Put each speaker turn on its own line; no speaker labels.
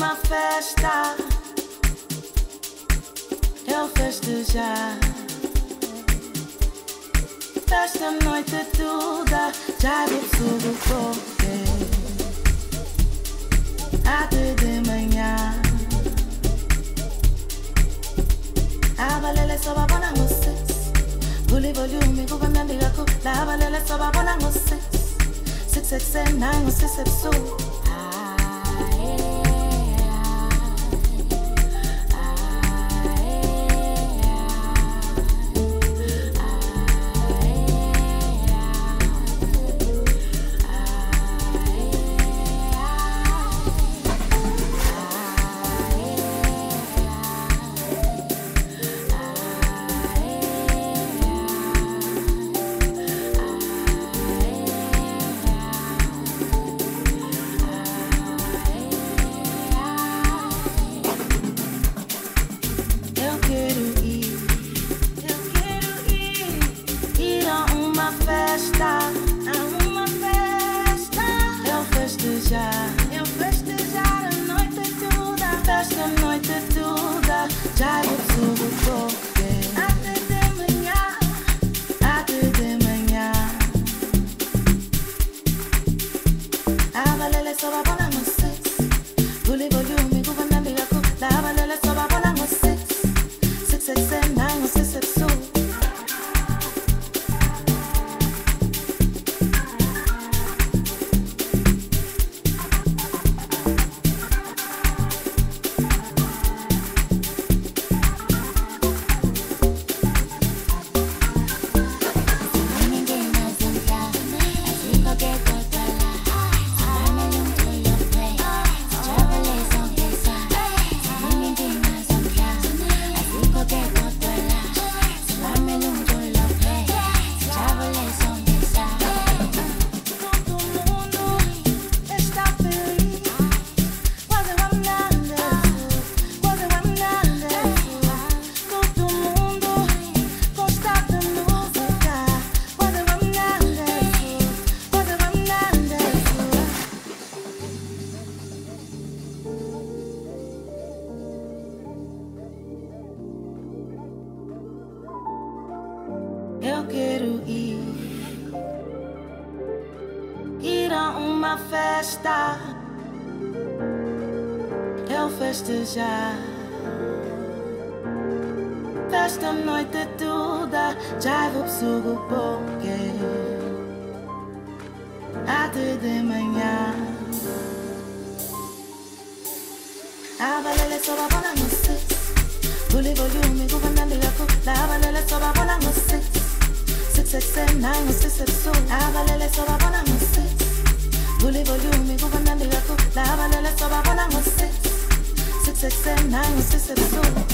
uma festa, eu festejar. Festa a noite toda, já vou sobre o corpo. Até de manhã. A balele soba bona ngoses. Guli volume governando yako. La balele soba bona ngoses. 669 ngoses episode. Eu quero ir a uma festa, eu festejar. Festa a noite toda, já vou sugo porque até de manhã. A balele soba bona ngoses, guli volume governando yako. La balele soba bona ngoses. 669 ngoses episode. A balele soba bona ngoses. Guli volume governando yako. La balele soba bona ngoses. 669 ngoses episode.